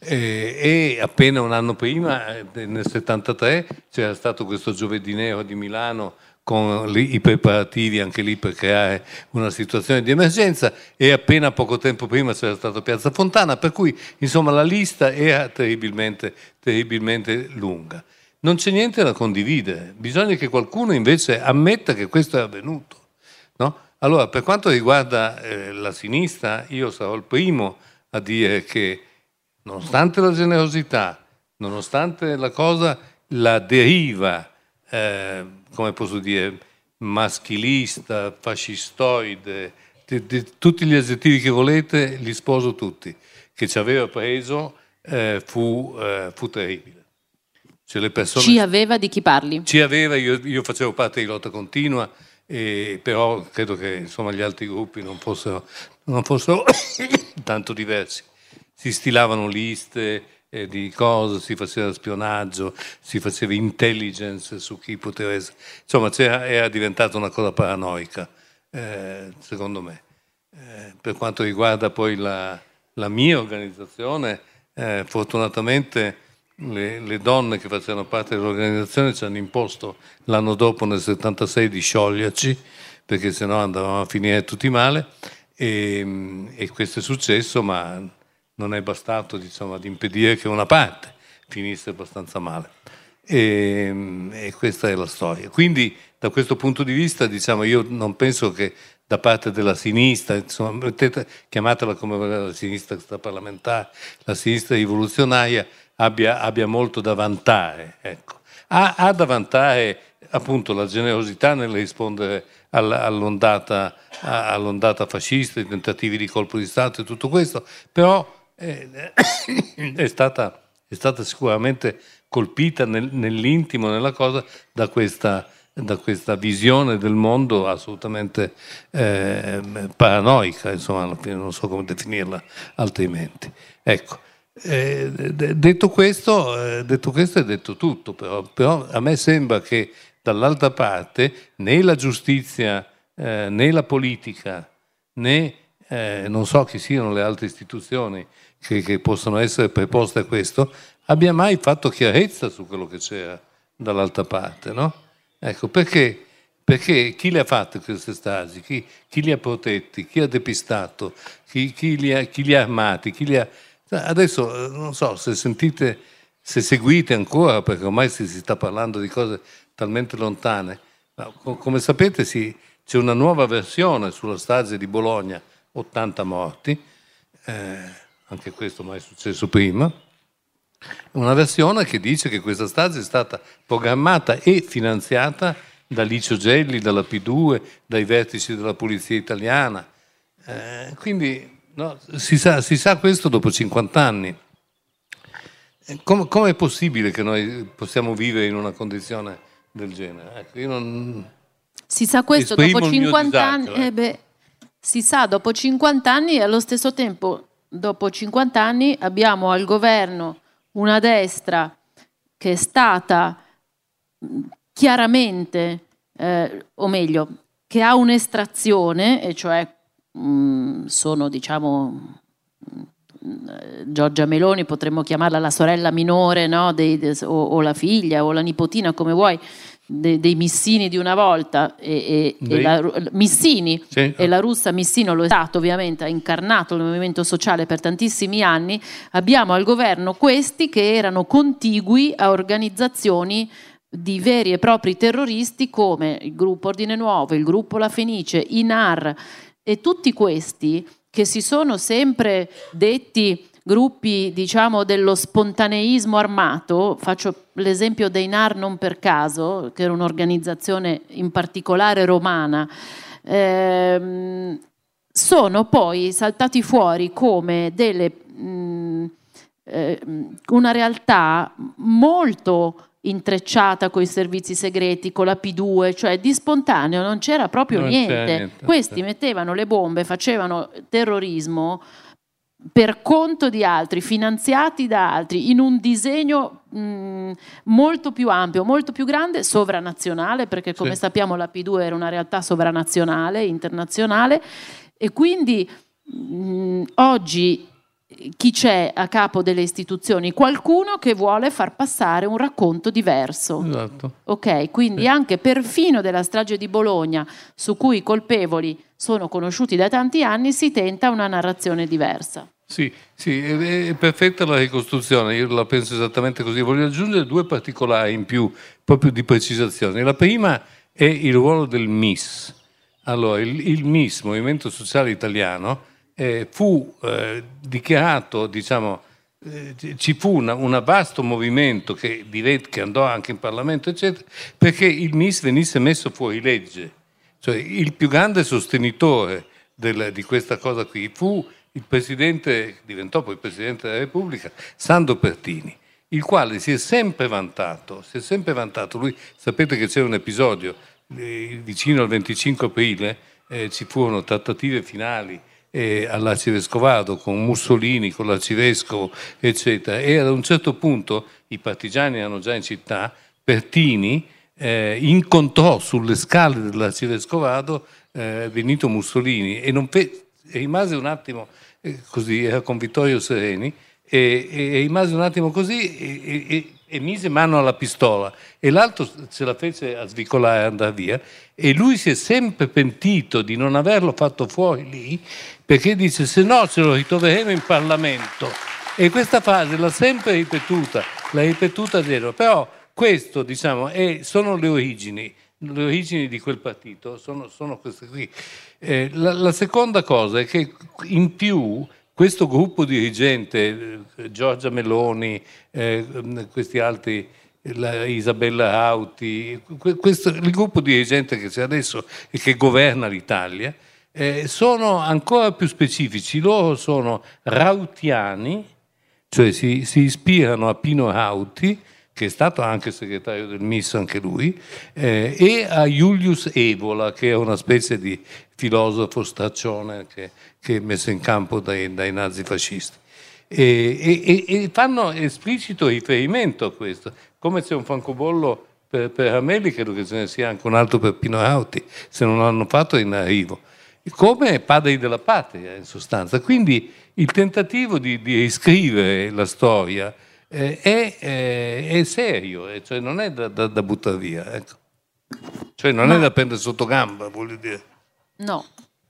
Speaker 4: eh, e appena un anno prima, nel settantatré, c'era stato questo Giovedì Nero di Milano, con i preparativi anche lì per creare una situazione di emergenza, e appena poco tempo prima c'era stata Piazza Fontana, per cui insomma la lista era terribilmente, terribilmente lunga. Non c'è niente da condividere, bisogna che qualcuno invece ammetta che questo è avvenuto, no? Allora, per quanto riguarda eh, la sinistra, io sarò il primo a dire che nonostante la generosità, nonostante la cosa, la deriva, eh, come posso dire, maschilista, fascistoide, di, di, tutti gli aggettivi che volete, li sposo tutti, che ci aveva preso, eh, fu, eh, fu terribile. Cioè le persone,
Speaker 3: ci aveva di chi parli?
Speaker 4: Ci aveva, io, io facevo parte di Lotta Continua, e però credo che insomma gli altri gruppi non fossero, non fossero tanto diversi. Si stilavano liste eh, di cose, si faceva spionaggio, si faceva intelligence su chi poteva essere. Insomma, c'era, era diventata una cosa paranoica, eh, secondo me. Eh, per quanto riguarda poi la, la mia organizzazione, eh, fortunatamente le, le donne che facevano parte dell'organizzazione ci hanno imposto l'anno dopo, nel settantasei, di scioglierci, perché sennò andavamo a finire tutti male, e, e questo è successo, ma non è bastato, diciamo, ad impedire che una parte finisse abbastanza male. E, e questa è la storia. Quindi, da questo punto di vista, diciamo, io non penso che da parte della sinistra, insomma, mettete, chiamatela come volete, la sinistra parlamentare, la sinistra rivoluzionaria, abbia, abbia molto da vantare. Ecco. Ha, ha da vantare appunto la generosità nel rispondere all'ondata, all'ondata fascista, i tentativi di colpo di Stato e tutto questo, però è stata, è stata sicuramente colpita nel, nell'intimo, nella cosa, da questa, da questa visione del mondo assolutamente eh, paranoica, insomma, alla fine non so come definirla altrimenti. Ecco, eh, detto questo, eh, detto questo è detto tutto, però, però a me sembra che dall'altra parte né la giustizia, eh, né la politica, né eh, non so chi siano le altre istituzioni Che, che possono essere preposte a questo, abbia mai fatto chiarezza su quello che c'era dall'altra parte, no? Ecco, perché, perché chi le ha fatte queste stragi? Chi, chi li ha protetti? Chi ha depistato? Chi, chi, li ha, chi li ha armati? Chi li ha... Adesso, non so, se sentite, se seguite ancora, perché ormai si, si sta parlando di cose talmente lontane, ma, come sapete sì, c'è una nuova versione sulla strage di Bologna, ottanta morti, eh, anche questo mai è successo prima, una versione che dice che questa strage è stata programmata e finanziata da Licio Gelli, dalla P due, dai vertici della polizia italiana. Eh, quindi no, si, sa, si sa questo dopo cinquanta anni. Come, come è possibile che noi possiamo vivere in una condizione del genere? Ecco, io non...
Speaker 3: Si sa questo dopo cinquanta anni, eh beh, si sa dopo cinquanta anni, e allo stesso tempo dopo cinquanta anni abbiamo al governo una destra che è stata chiaramente, eh, o meglio, che ha un'estrazione, e cioè mh, sono, diciamo, Giorgia Meloni, potremmo chiamarla la sorella minore, no? dei, de, o, o la figlia o la nipotina, come vuoi, de, dei Missini di una volta, e, e, e la, Missini, sì. E la russa Missino lo è stato, ovviamente, ha incarnato il movimento sociale per tantissimi anni. Abbiamo al governo questi che erano contigui a organizzazioni di veri e propri terroristi come il gruppo Ordine Nuovo, il gruppo La Fenice, I N A R e tutti questi che si sono sempre detti gruppi, diciamo, dello spontaneismo armato. Faccio l'esempio dei N A R non per caso, che era un'organizzazione in particolare romana, ehm, sono poi saltati fuori come delle, mh, eh, una realtà molto intrecciata con i servizi segreti, con la P due, cioè di spontaneo non c'era proprio
Speaker 4: non
Speaker 3: niente.
Speaker 4: C'era niente.
Speaker 3: Questi mettevano le bombe, facevano terrorismo per conto di altri, finanziati da altri, in un disegno mh, molto più ampio, molto più grande, sovranazionale, perché come sì. sappiamo la P due era una realtà sovranazionale, internazionale, e quindi mh, oggi chi c'è a capo delle istituzioni? Qualcuno che vuole far passare un racconto diverso.
Speaker 4: Esatto.
Speaker 3: Ok, quindi sì. anche perfino della strage di Bologna, su cui i colpevoli sono conosciuti da tanti anni, si tenta una narrazione diversa.
Speaker 4: Sì, sì, è, è perfetta la ricostruzione, io la penso esattamente così. Voglio aggiungere due particolari in più, proprio di precisazione. La prima è il ruolo del M I S. Allora, il, il M I S, Movimento Sociale Italiano, Eh, fu eh, dichiarato, diciamo, eh, ci fu una, un vasto movimento che, che andò anche in Parlamento, eccetera, perché il M I S venisse messo fuori legge. Cioè, il più grande sostenitore del, di questa cosa qui fu il presidente, diventò poi Presidente della Repubblica, Sandro Pertini, il quale si è sempre vantato, si è sempre vantato. Lui, sapete che c'era un episodio, eh, vicino al venticinque aprile, eh, ci furono trattative finali all'arcivescovado con Mussolini, con l'arcivescovo, eccetera, e ad un certo punto i partigiani erano già in città. Pertini eh, incontrò sulle scale dell'arcivescovado eh, Benito Mussolini e, non fe- e rimase un attimo eh, così, era con Vittorio Sereni, e, e, e rimase un attimo così e, e, e mise mano alla pistola, e l'altro se la fece a svicolare e andare via, e lui si è sempre pentito di non averlo fatto fuori lì, perché dice se no ce lo ritroveremo in Parlamento, e questa frase l'ha sempre ripetuta, l'ha ripetuta zero. Però questo, diciamo, è, sono le origini, le origini di quel partito, sono, sono queste qui. Eh, la, la seconda cosa è che in più questo gruppo dirigente, eh, Giorgia Meloni, eh, questi altri, la Isabella Rauti, questo, il gruppo dirigente che c'è adesso e che governa l'Italia, eh, sono ancora più specifici. Loro sono rautiani, cioè si, si ispirano a Pino Rauti, che è stato anche segretario del M I S anche lui, eh, e a Julius Evola, che è una specie di filosofo straccione che, che è messo in campo dai, dai nazifascisti. E, e, e fanno esplicito riferimento a questo. Come c'è un francobollo per, per Amelli, credo che ce ne sia anche un altro per Pino Rauti, se non l'hanno fatto è in arrivo. Come padri della patria, in sostanza. Quindi il tentativo di, di riscrivere la storia eh, è, è, è serio, eh, cioè non è da, da, da buttare via, ecco. Cioè non Ma... è da prendere sotto gamba, voglio dire.
Speaker 3: No.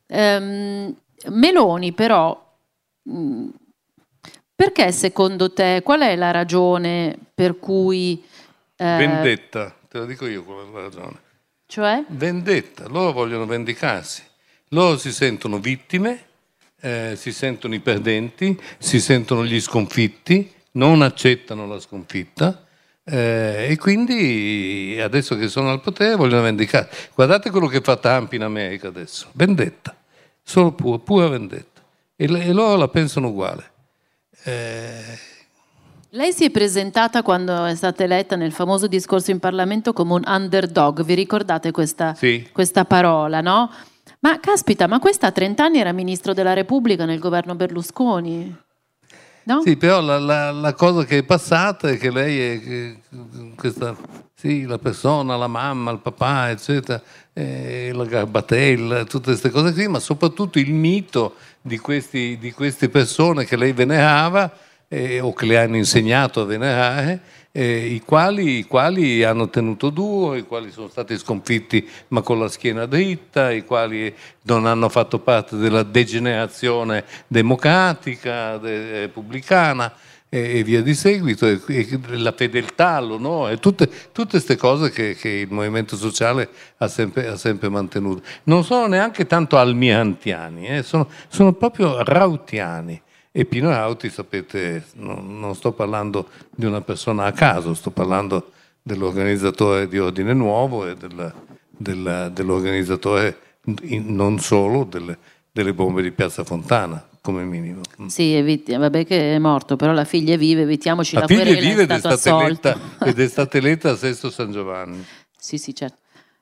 Speaker 3: Um, Meloni però, mh, perché secondo te, qual è la ragione per cui... Eh...
Speaker 4: Vendetta, te lo dico io qual è la ragione.
Speaker 3: Cioè?
Speaker 4: Vendetta, loro vogliono vendicarsi. Loro si sentono vittime, eh, si sentono i perdenti, si sentono gli sconfitti, non accettano la sconfitta eh, e quindi adesso che sono al potere vogliono vendicare. Guardate quello che fa Trump in America adesso, vendetta, solo pura, pura vendetta. E, e loro la pensano uguale. Eh...
Speaker 3: Lei si è presentata quando è stata eletta nel famoso discorso in Parlamento come un underdog, vi ricordate questa,
Speaker 4: sì.
Speaker 3: questa parola, no? Ma caspita, ma questa a trenta anni era ministro della Repubblica nel governo Berlusconi, no?
Speaker 4: Sì, però la, la, la cosa che è passata è che lei è che, questa, sì, la persona, la mamma, il papà, eccetera, eh, la garbatella, tutte queste cose qui, ma soprattutto il mito di, questi, di queste persone che lei venerava eh, o che le hanno insegnato a venerare, eh, i, quali, i quali hanno tenuto duro, i quali sono stati sconfitti ma con la schiena dritta, i quali non hanno fatto parte della degenerazione democratica, de, repubblicana, e, e via di seguito, e, e la fedeltà all'onore, tutte queste cose che, che il movimento sociale ha sempre, ha sempre mantenuto. Non sono neanche tanto almirantiani, eh, sono, sono proprio rautiani. E Pino Rauti, sapete, non, non sto parlando di una persona a caso, sto parlando dell'organizzatore di Ordine Nuovo e del, del, dell'organizzatore non solo delle, delle bombe di Piazza Fontana, come minimo.
Speaker 3: Sì, eviti, vabbè che è morto, però la figlia è viva, evitiamoci la,
Speaker 4: la
Speaker 3: querela,
Speaker 4: figlia è viva
Speaker 3: è stato
Speaker 4: ed è stata
Speaker 3: assolto.
Speaker 4: eletta, ed è stata eletta a Sesto San Giovanni.
Speaker 3: Sì, sì, certo.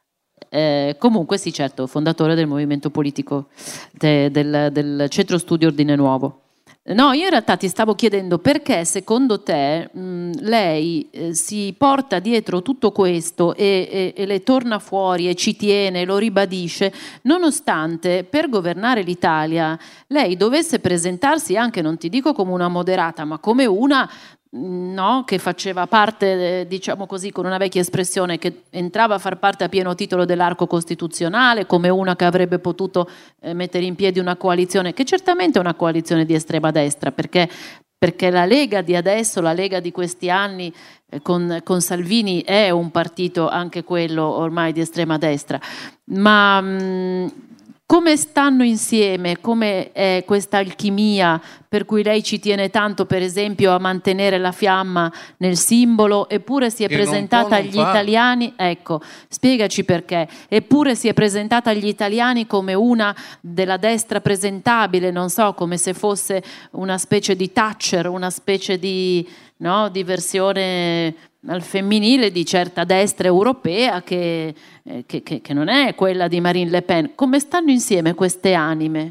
Speaker 3: Eh, comunque sì, certo, fondatore del movimento politico de, del, del Centro Studi Ordine Nuovo. No, io in realtà ti stavo chiedendo perché secondo te mh, lei eh, si porta dietro tutto questo e, e, e le torna fuori e ci tiene, lo ribadisce, nonostante per governare l'Italia lei dovesse presentarsi anche, non ti dico come una moderata, ma come una... No, che faceva parte, eh, diciamo così, con una vecchia espressione, che entrava a far parte a pieno titolo dell'arco costituzionale, come una che avrebbe potuto eh, mettere in piedi una coalizione, che certamente è una coalizione di estrema destra, perché, perché la Lega di adesso, la Lega di questi anni eh, con, con Salvini è un partito anche quello ormai di estrema destra, ma... Mh, come stanno insieme? Come è questa alchimia per cui lei ci tiene tanto, per esempio, a mantenere la fiamma nel simbolo, eppure si è
Speaker 4: Che
Speaker 3: presentata agli
Speaker 4: fa.
Speaker 3: italiani, ecco, spiegaci perché, eppure si è presentata agli italiani come una della destra presentabile, non so, come se fosse una specie di Thatcher, una specie di, no, di versione al femminile di certa destra europea che, eh, che, che, che non è quella di Marine Le Pen. Come stanno insieme queste anime?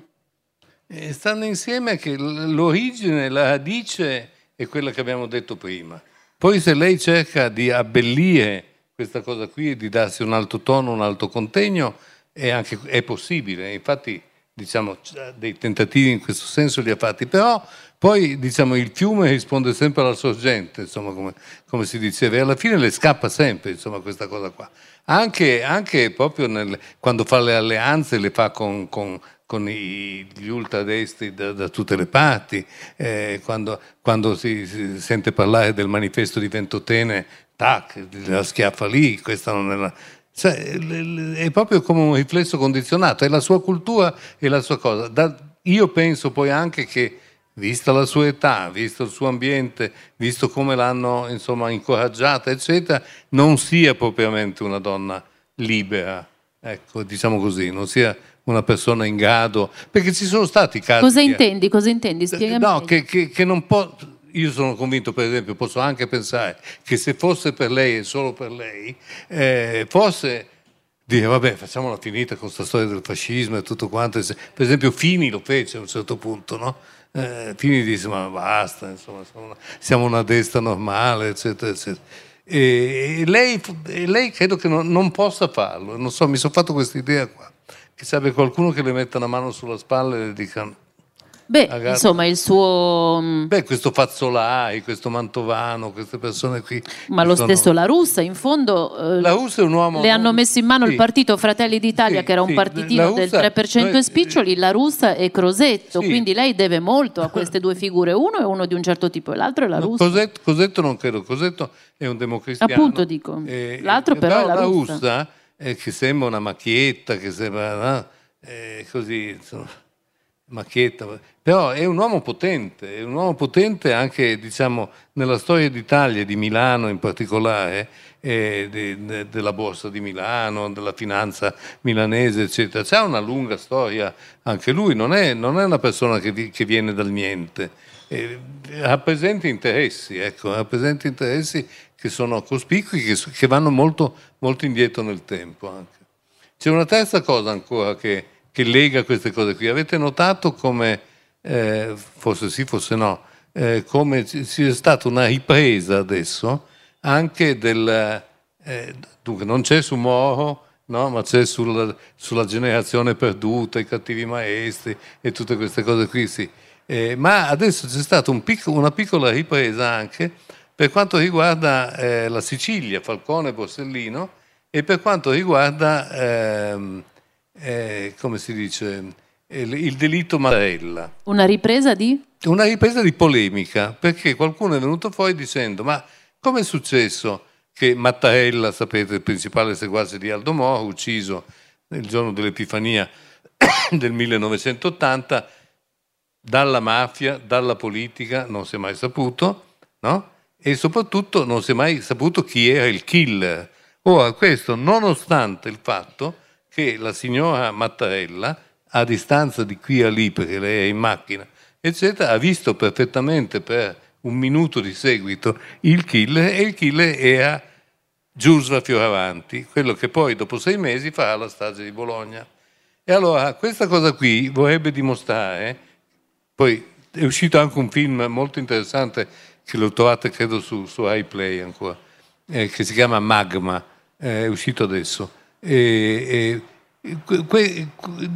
Speaker 4: E stanno insieme che l'origine, la radice è quella che abbiamo detto prima. Poi se lei cerca di abbellire questa cosa qui e di darsi un alto tono, un alto contegno, è, anche, è possibile. Infatti, diciamo, dei tentativi in questo senso li ha fatti, però poi, diciamo, il fiume risponde sempre alla sorgente, insomma, come, come si diceva, e alla fine le scappa sempre, insomma, questa cosa qua. Anche, anche proprio nel, quando fa le alleanze, le fa con, con, con i, gli ultradestri da, da tutte le parti, eh, quando, quando si, si sente parlare del manifesto di Ventotene, tac, la schiaffa lì, questa non è la... Cioè, è proprio come un riflesso condizionato, è la sua cultura e la sua cosa. Da, io penso poi anche che, vista la sua età, visto il suo ambiente, visto come l'hanno insomma incoraggiata, eccetera, non sia propriamente una donna libera, ecco, diciamo così, non sia una persona in grado, perché ci sono stati casi...
Speaker 3: Cosa intendi? Cosa intendi? Spiegami.
Speaker 4: No, che, che, che non può... Io sono convinto, per esempio, posso anche pensare che se fosse per lei e solo per lei, eh, forse dire vabbè, facciamola finita con questa storia del fascismo e tutto quanto. Per esempio Fini lo fece a un certo punto, no? Eh, Fini disse ma basta, insomma, siamo una, siamo una destra normale, eccetera, eccetera. E, e, lei, e lei credo che non, non possa farlo, non so, mi sono fatto questa idea qua, che sarebbe qualcuno che le metta una mano sulla spalla e le dica...
Speaker 3: Beh,
Speaker 4: Ragazzi,
Speaker 3: insomma, il suo...
Speaker 4: Beh, questo Fazzolai, questo Mantovano, queste persone qui...
Speaker 3: Ma lo
Speaker 4: sono...
Speaker 3: stesso La Russa, in fondo, eh,
Speaker 4: La Russa è un uomo...
Speaker 3: le hanno messo in mano
Speaker 4: sì.
Speaker 3: il partito Fratelli d'Italia,
Speaker 4: sì,
Speaker 3: che era un
Speaker 4: sì.
Speaker 3: partitino
Speaker 4: La Russa,
Speaker 3: del tre per cento
Speaker 4: noi...
Speaker 3: e spiccioli, La Russa e Crosetto,
Speaker 4: sì.
Speaker 3: quindi lei deve molto a queste due figure, uno è uno di un certo tipo e l'altro è La Russa.
Speaker 4: No, Cosetto, Cosetto non credo, Cosetto è un democristiano.
Speaker 3: Appunto dico,
Speaker 4: eh,
Speaker 3: l'altro però è La
Speaker 4: La
Speaker 3: Russa.
Speaker 4: Russa eh, che sembra una macchietta, che sembra... No? Eh, così, insomma... macchietta, però è un uomo potente, è un uomo potente anche, diciamo, nella storia d'Italia e di Milano in particolare, eh, de, de, della borsa di Milano, della finanza milanese, eccetera. C'ha una lunga storia anche lui, non è, non è una persona che, vi, che viene dal niente, eh, rappresenta interessi, ecco, rappresenta interessi che sono cospicui, che, che vanno molto, molto indietro nel tempo anche. C'è una terza cosa ancora che che lega queste cose qui. Avete notato come, eh, forse sì, forse no, eh, come ci sia stata una ripresa adesso anche del... Eh, dunque, non c'è su Moro, no? Ma c'è sulla, sulla generazione perduta, i cattivi maestri e tutte queste cose qui, sì. Eh, ma adesso c'è stata un pic- una piccola ripresa anche per quanto riguarda eh, la Sicilia, Falcone e Borsellino, e per quanto riguarda... Ehm, Eh, come si dice, il, il delitto Mattarella.
Speaker 3: Una ripresa di?
Speaker 4: Una ripresa di polemica, perché qualcuno è venuto fuori dicendo: ma come è successo che Mattarella, sapete, il principale seguace di Aldo Moro, ucciso il giorno dell'Epifania del millenovecentottanta, dalla mafia, dalla politica, non si è mai saputo, no? E soprattutto non si è mai saputo chi era il killer. Ora, questo nonostante il fatto che la signora Mattarella, a distanza di qui a lì, perché lei è in macchina, eccetera, ha visto perfettamente per un minuto di seguito il killer, e il killer era Giusva Fioravanti, quello che poi dopo sei mesi farà la strage di Bologna. E allora questa cosa qui vorrebbe dimostrare, poi è uscito anche un film molto interessante che lo trovate credo su, su iPlay ancora, eh, che si chiama Magma, eh, è uscito adesso, e, e que, que,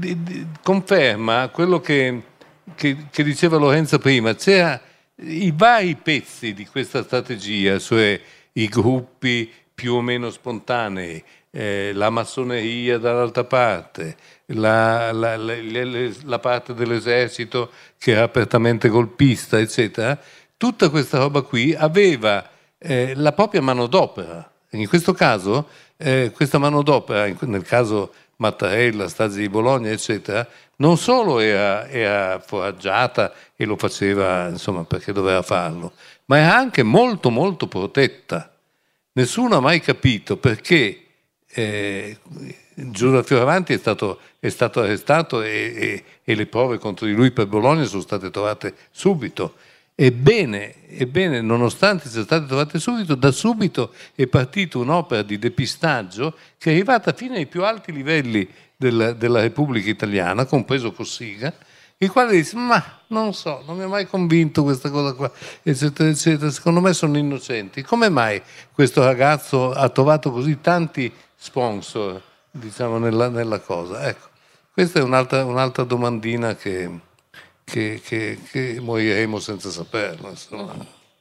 Speaker 4: conferma quello che Che, che diceva Lorenzo prima. C'era i vari pezzi di questa strategia, cioè i gruppi più o meno spontanei, eh, la massoneria dall'altra parte, la, la, la, la, la parte dell'esercito che era apertamente golpista, eccetera. Tutta questa roba qui aveva eh, la propria manodopera. In questo caso, eh, questa manodopera, nel caso Mattarella, strage di Bologna, eccetera, non solo era, era foraggiata e lo faceva, insomma, perché doveva farlo, ma era anche molto molto protetta. Nessuno ha mai capito perché eh, Giusva Fioravanti è stato, è stato arrestato e, e, e le prove contro di lui per Bologna sono state trovate subito. Ebbene, ebbene, nonostante siano state trovate subito, da subito è partita un'opera di depistaggio che è arrivata fino ai più alti livelli della, della Repubblica Italiana, compreso Cossiga, il quale dice: ma non so, non mi ha mai convinto questa cosa qua, eccetera, eccetera, secondo me sono innocenti. Come mai questo ragazzo ha trovato così tanti sponsor, diciamo, nella, nella cosa? Ecco, questa è un'altra, un'altra domandina che... Che, che, che moriremo senza saperlo, insomma.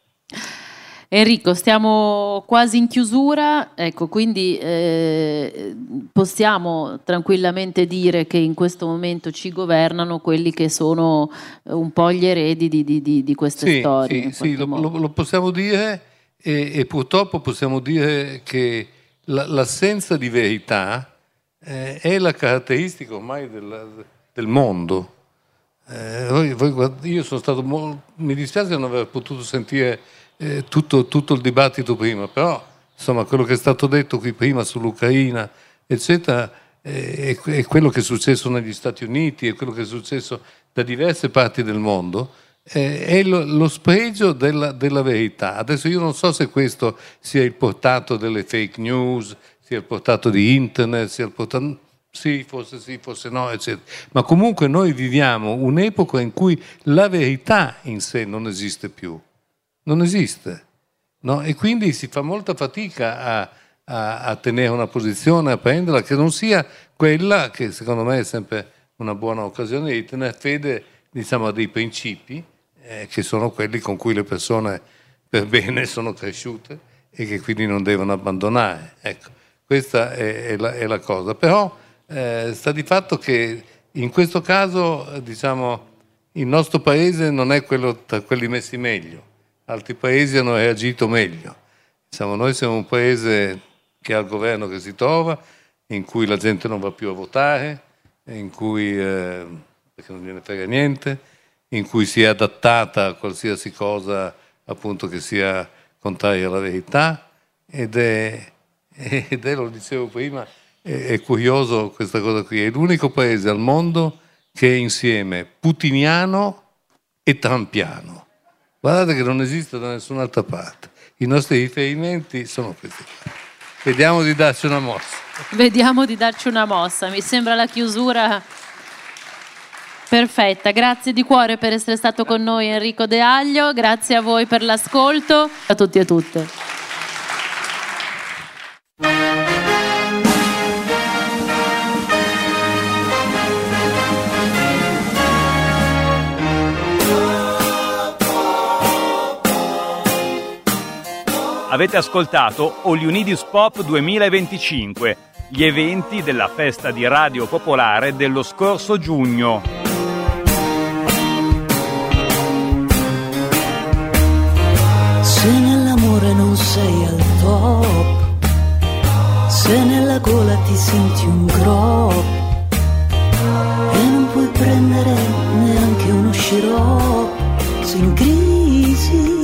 Speaker 3: Enrico, stiamo quasi in chiusura, ecco, quindi eh, possiamo tranquillamente dire che in questo momento ci governano quelli che sono un po' gli eredi di, di, di, di queste
Speaker 4: sì,
Speaker 3: storie.
Speaker 4: Sì, sì lo, lo, lo possiamo dire, e, e purtroppo possiamo dire che la, l'assenza di verità eh, è la caratteristica ormai del, del mondo. Eh, voi, voi, io sono stato molto, mi dispiace non aver potuto sentire eh, tutto, tutto il dibattito prima, però insomma quello che è stato detto qui prima sull'Ucraina, eccetera, eh, è, è quello che è successo negli Stati Uniti, è quello che è successo da diverse parti del mondo, eh, è lo, lo spregio della, della verità. Adesso io non so se questo sia il portato delle fake news, sia il portato di internet, sia il portato... Sì, forse sì, forse no, eccetera. Ma comunque noi viviamo un'epoca in cui la verità in sé non esiste più. Non esiste. No? E quindi si fa molta fatica a, a, a tenere una posizione, a prenderla, che non sia quella che secondo me è sempre una buona occasione di tenere fede, diciamo, a dei principi eh, che sono quelli con cui le persone per bene sono cresciute e che quindi non devono abbandonare. Ecco, questa è, è, la, è la cosa. Però Eh, sta di fatto che in questo caso, diciamo, il nostro paese non è quello tra quelli messi meglio, altri paesi hanno reagito meglio. Diciamo, noi siamo un paese che ha il governo che si trova, in cui la gente non va più a votare, in cui eh, perché non gliene frega niente, in cui si è adattata a qualsiasi cosa appunto che sia contraria alla verità, ed è, ed è, lo dicevo prima, è curioso questa cosa qui, è l'unico paese al mondo che è insieme putiniano e trampiano. Guardate che non esiste da nessun'altra parte. I nostri riferimenti sono questi. Vediamo di darci una mossa.
Speaker 3: Vediamo di darci una mossa. Mi sembra la chiusura perfetta. Grazie di cuore per essere stato con noi, Enrico De Aglio. Grazie a voi per l'ascolto. A tutti e a tutte.
Speaker 1: Avete ascoltato All You Need Is Pop duemilaventicinque, gli eventi della festa di Radio Popolare dello scorso giugno.
Speaker 2: sei al top, se nella gola ti senti un grop e non puoi prendere neanche uno sciroppo, sei in crisi.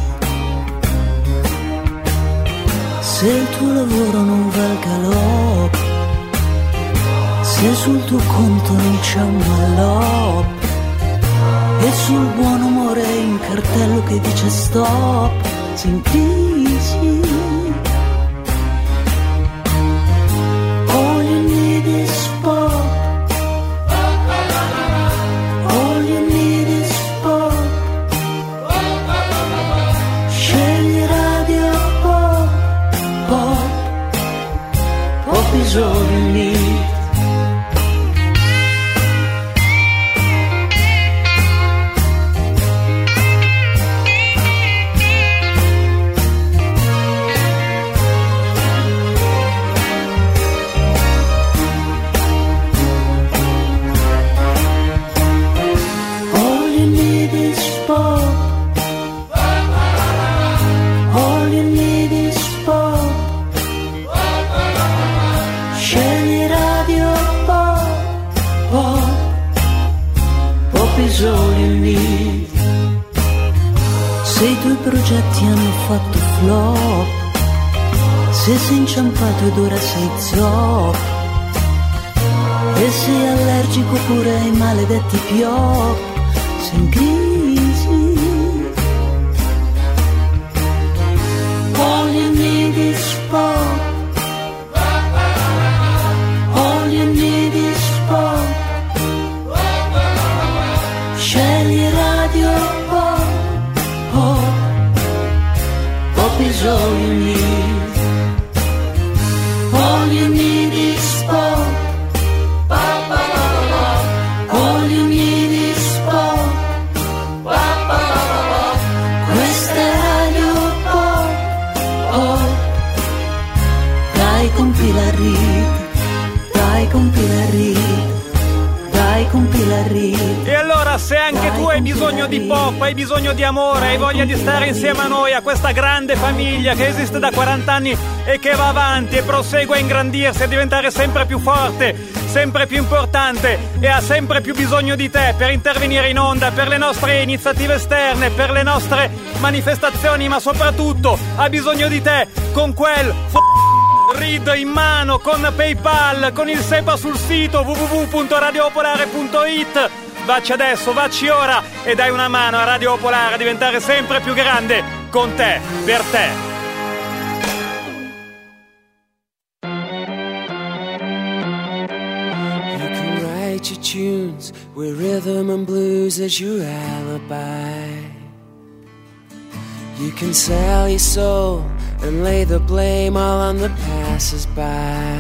Speaker 2: Se il tuo lavoro non va al galop, se sul tuo conto non c'è un mallop e sul buon umore in cartello che dice stop, sei in crisi. All you need is pop, all you need is pop, scegli radio pop, pop, pop is all you need. Se i tuoi progetti hanno fatto flop, se sei inciampato ed ora sei zop, e sei allergico pure ai maledetti piop, sei in crisi. All you need is pop, all you need is pop, scegli radio pop, pop, pop is all you need. All you need is pop, pop, pop, pop, pop. All you need is pop, pop, pop, pop, pop. Questa è radio pop, pop. Dai compila il rit, dai compila il rit, dai compila il rit.
Speaker 1: E allora se anche tu hai bisogno di pop, hai bisogno di amore, hai voglia di stare insieme a noi, a questa grande famiglia che esiste da quaranta anni e che va avanti e prosegue a ingrandirsi, a diventare sempre più forte, sempre più importante e ha sempre più bisogno di te per intervenire in onda, per le nostre iniziative esterne, per le nostre manifestazioni, ma soprattutto ha bisogno di te con quel f- Read in mano, con PayPal, con il SEPA sul sito w w w punto radio popolare punto i t. Vacci adesso, vacci ora e dai una mano a Radio Popolare a diventare sempre più grande con te, per te.
Speaker 5: You can write your tunes with rhythm and blues as your alibi. You can sell your soul and lay the blame all on the passers-by.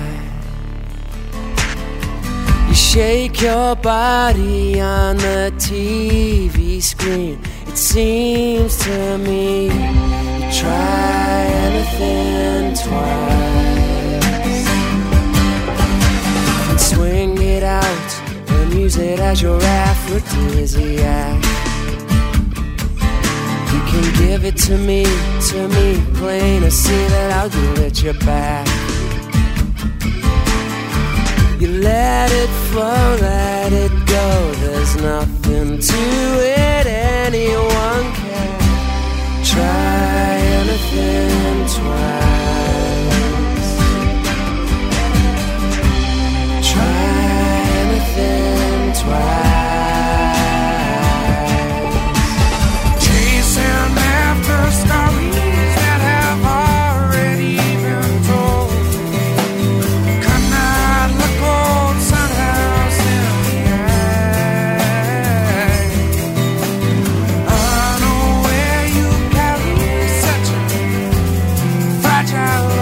Speaker 5: You shake your body on the T V screen. It seems to me you try anything twice. You can swing it out and use it as your aphrodisiac. You can give it to me, to me, plain to see that I'll give it you back. You let it flow, let it go, there's nothing to it, anyone can try anything twice. Try anything twice. Chasing after stories that have already been told. Cannot look old sunhouse in the eye. Unaware you carry such a fragile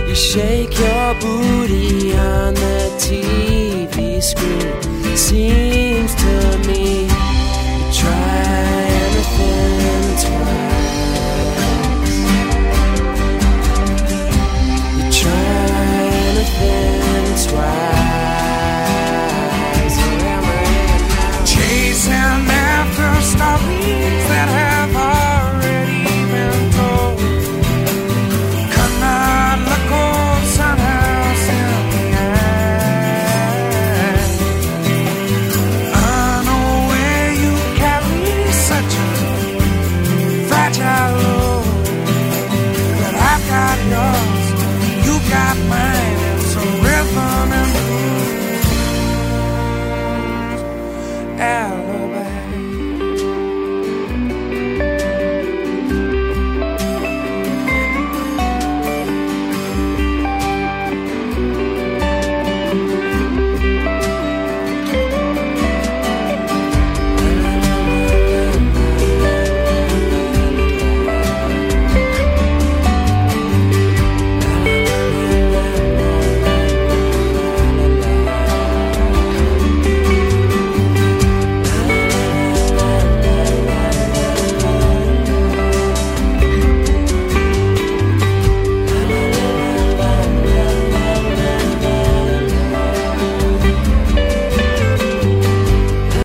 Speaker 5: You shake your booty on the T V screen. Seems to me you try anything twice. You try anything twice.
Speaker 6: Chasing after stories that have already been told. Could not look old sunhouse in the eye. Unaware you carry such a fragile load, but I've got yours, you got mine, and so real.